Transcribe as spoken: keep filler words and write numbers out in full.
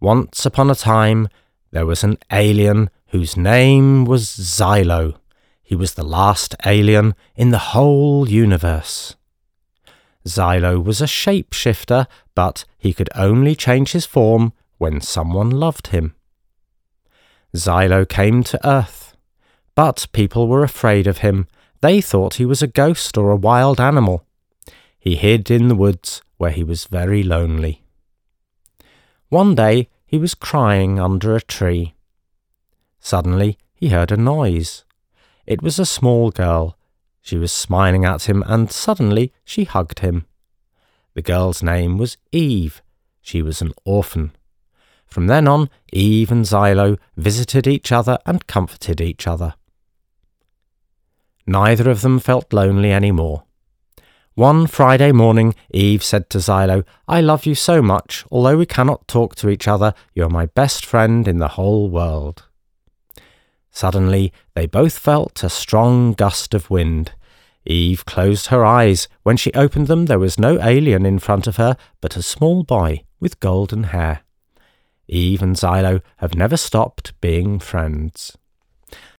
Once upon a time, there was an alien whose name was Xylo. He was the last alien in the whole universe. Xylo was a shapeshifter, but he could only change his form when someone loved him. Xylo came to Earth, but people were afraid of him. They thought he was a ghost or a wild animal. He hid in the woods where he was very lonely. One day he was crying under a tree. Suddenly he heard a noise. It was a small girl. She was smiling at him, and suddenly she hugged him. The girl's name was Eve. She was an orphan. From then on, Eve and Xylo visited each other and comforted each other. Neither of them felt lonely anymore. One Friday morning, Eve said to Xylo, "I love you so much. Although we cannot talk to each other, you are my best friend in the whole world." Suddenly, they both felt a strong gust of wind. Eve closed her eyes. When she opened them, there was no alien in front of her, but a small boy with golden hair. Eve and Xylo have never stopped being friends.